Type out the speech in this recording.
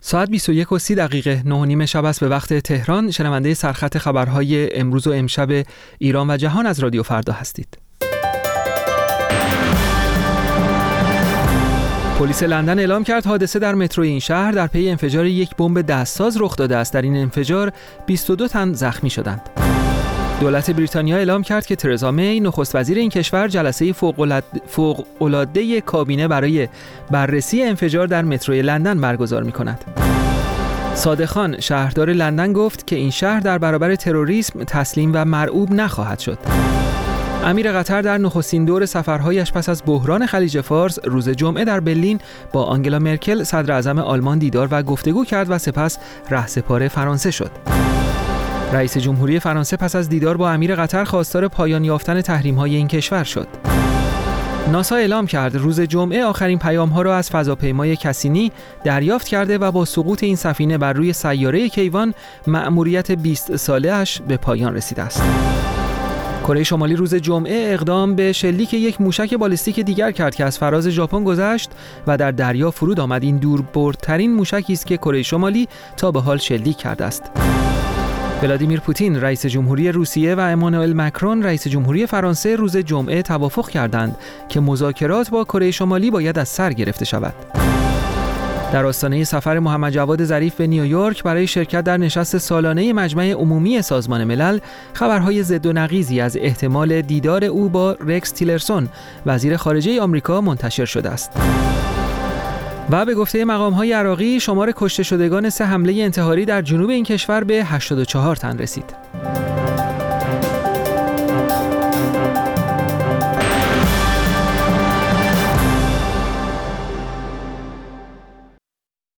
ساعت 21:30 9:30 شب است به وقت تهران. شنونده سرخط خبرهای امروز و امشب ایران و جهان از رادیو فردا هستید. پلیس لندن اعلام کرد حادثه در مترو این شهر در پی انفجار یک بمب دستساز رخ داده است. در این انفجار 22 تن زخمی شدند. دولت بریتانیا اعلام کرد که ترزا می نخست وزیر این کشور جلسه فوق‌العاده کابینه برای بررسی انفجار در متروی لندن برگزار می‌کند. صادق خان شهردار لندن گفت که این شهر در برابر تروریسم تسلیم و مرعوب نخواهد شد. امیر قطر در نخستین دور سفرهایش پس از بحران خلیج فارس روز جمعه در برلین با آنگلا مرکل صدر اعظم آلمان دیدار و گفتگو کرد و سپس رهسپار فرانسه شد. رئیس جمهوری فرانسه پس از دیدار با امیر قطر خواستار پایان یافتن تحریم‌های این کشور شد. ناسا اعلام کرد روز جمعه آخرین پیام‌ها را از فضاپیمای کسینی دریافت کرده و با سقوط این سفینه بر روی سیاره کیوان مأموریت 20 ساله‌اش به پایان رسیده است. کره شمالی روز جمعه اقدام به شلیک یک موشک بالستیک دیگر کرد که از فراز ژاپن گذشت و در دریا فرود آمد. این دوربردترین موشکی است که کره شمالی تا به حال شلیک کرده است. ولادیمیر پوتین رئیس جمهوری روسیه و امانوئل مکرون رئیس جمهوری فرانسه روز جمعه توافق کردند که مذاکرات با کره شمالی باید از سر گرفته شود. در آستانه سفر محمد جواد ظریف به نیویورک برای شرکت در نشست سالانه مجمع عمومی سازمان ملل، خبرهای ضد و نقیضی از احتمال دیدار او با رکس تیلرسون وزیر خارجه آمریکا منتشر شده است. و به گفته مقام‌های عراقی شمار کشته شدگان 3 حمله انتحاری در جنوب این کشور به 84 تن رسید.